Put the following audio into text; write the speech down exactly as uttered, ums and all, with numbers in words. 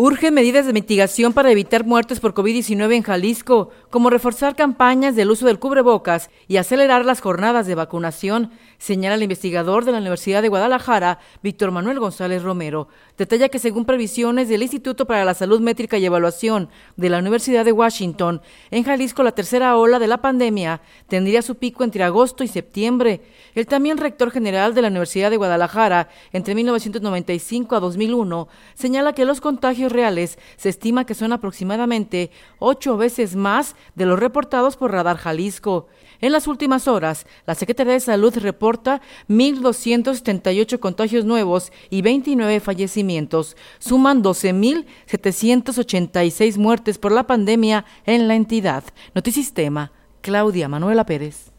Urgen medidas de mitigación para evitar muertes por COVID diecinueve en Jalisco, como reforzar campañas del uso del cubrebocas y acelerar las jornadas de vacunación, señala el investigador de la Universidad de Guadalajara, Víctor Manuel González Romero. Detalla que según previsiones del Instituto para la Salud Métrica y Evaluación de la Universidad de Washington, en Jalisco la tercera ola de la pandemia tendría su pico entre agosto y septiembre. El también rector general de la Universidad de Guadalajara, entre mil novecientos noventa y cinco a dos mil uno, señala que los contagios reales se estima que son aproximadamente ocho veces más de los reportados por Radar Jalisco. En las últimas horas, la Secretaría de Salud reporta mil doscientos setenta y ocho contagios nuevos y veintinueve fallecimientos. Suman doce mil setecientos ochenta y seis muertes por la pandemia en la entidad. Notisistema, Claudia Manuela Pérez.